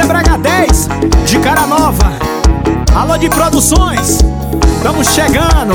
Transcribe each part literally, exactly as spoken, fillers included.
é Brega dez, de cara nova. Alô de produções, estamos chegando.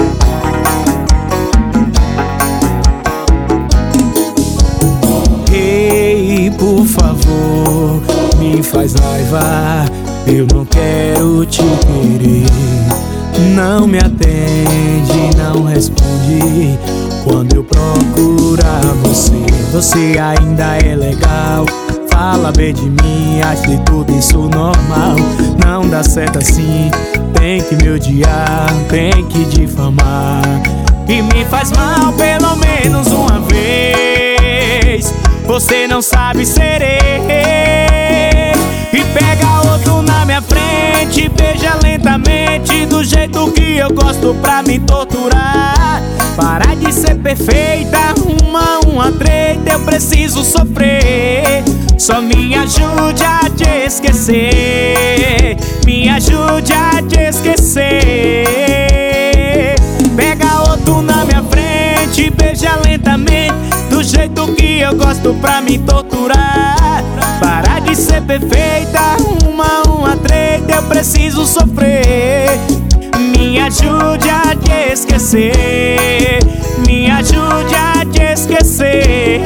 Ei, por favor, me faz raiva, eu não quero te querer. Não me atende, não responde quando eu procurar você. Você ainda é legal, fala bem de mim, acho de tudo isso normal. Não dá certo assim, tem que me odiar, tem que difamar. E me faz mal pelo menos uma vez. Você não sabe ser eu. E pega outro na minha frente, beija lentamente do jeito que eu gosto pra me torturar. Para de ser perfeita, arruma uma treta, eu preciso sofrer. Só me ajude a te esquecer, me ajude a te esquecer. Pega outro na minha frente, beija lentamente do jeito que eu gosto pra me torturar. Para de ser perfeita, arruma uma treta, eu preciso sofrer. Me ajude a te esquecer, me ajude a te esquecer.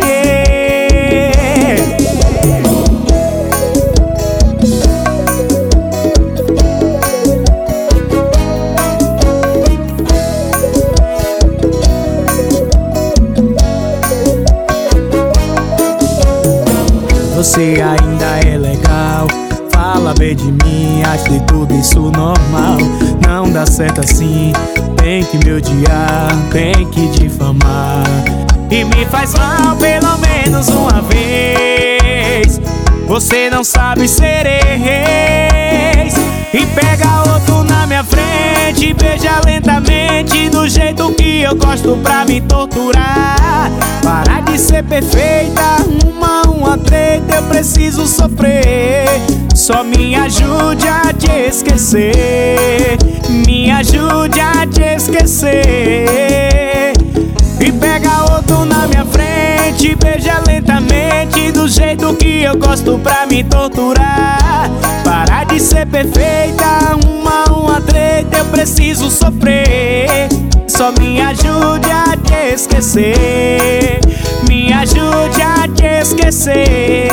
Você ainda é legal, fala bem de mim, acho de tudo isso normal. Não dá certo assim, tem que me odiar, tem que difamar. E me faz mal pelo menos uma vez. Você não sabe ser ex. E pega outro na minha frente, beija lentamente do jeito que eu gosto pra me torturar. Para de ser perfeita, arruma uma treta, eu preciso sofrer. Só me ajude a te esquecer, me ajude a te esquecer. E pega outro na minha frente, beija lentamente do jeito que eu gosto pra me torturar. Para de ser perfeita, arruma uma treta, eu preciso sofrer. Só me ajude a te esquecer, me ajude a te esquecer.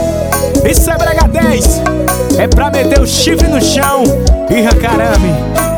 Isso é Brega dez, é pra meter o chifre no chão e arrancar arame.